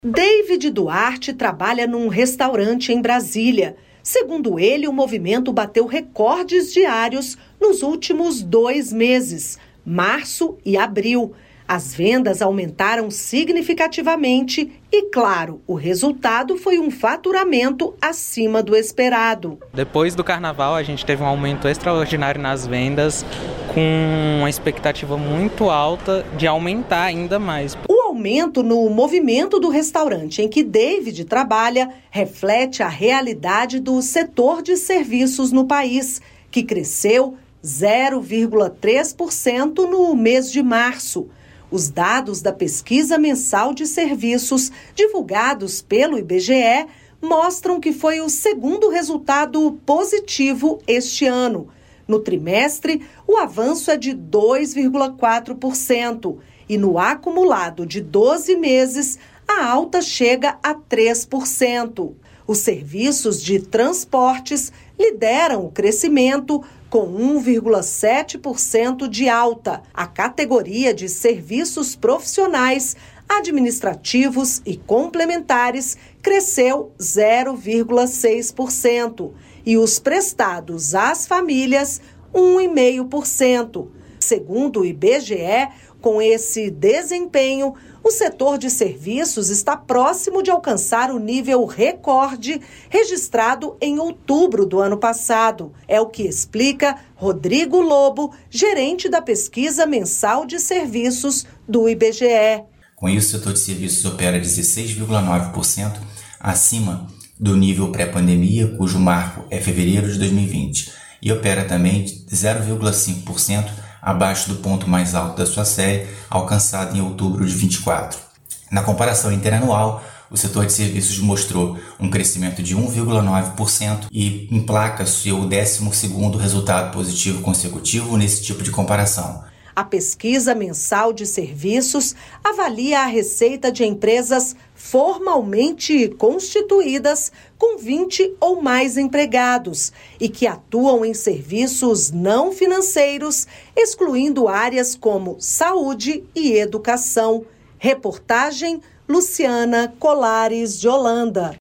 David Duarte trabalha num restaurante em Brasília. Segundo ele, o movimento bateu recordes diários nos últimos 2 meses, março e abril. As vendas aumentaram significativamente e, claro, o resultado foi um faturamento acima do esperado. Depois do carnaval, a gente teve um aumento extraordinário nas vendas, com uma expectativa muito alta de aumentar ainda mais. O aumento no movimento do restaurante em que David trabalha reflete a realidade do setor de serviços no país, que cresceu 0,3% no mês de março. Os dados da pesquisa mensal de serviços, divulgados pelo IBGE, mostram que foi o segundo resultado positivo este ano. No trimestre, o avanço é de 2,4% e no acumulado de 12 meses, a alta chega a 3%. Os serviços de transportes lideram o crescimento, com 1,7% de alta. A categoria de serviços profissionais, administrativos e complementares cresceu 0,6% e os prestados às famílias, 1,5%. Segundo o IBGE, com esse desempenho, o setor de serviços está próximo de alcançar o nível recorde registrado em outubro do ano passado. É o que explica Rodrigo Lobo, gerente da pesquisa mensal de serviços do IBGE. Com isso, o setor de serviços opera 16,9% acima do nível pré-pandemia, cujo marco é fevereiro de 2020, e opera também 0,5% abaixo do ponto mais alto da sua série, alcançado em outubro de 2024. Na comparação interanual, o setor de serviços mostrou um crescimento de 1,9% e emplaca seu 12º resultado positivo consecutivo nesse tipo de comparação. A pesquisa mensal de serviços avalia a receita de empresas formalmente constituídas com 20 ou mais empregados e que atuam em serviços não financeiros, excluindo áreas como saúde e educação. Reportagem Luciana Colares de Holanda.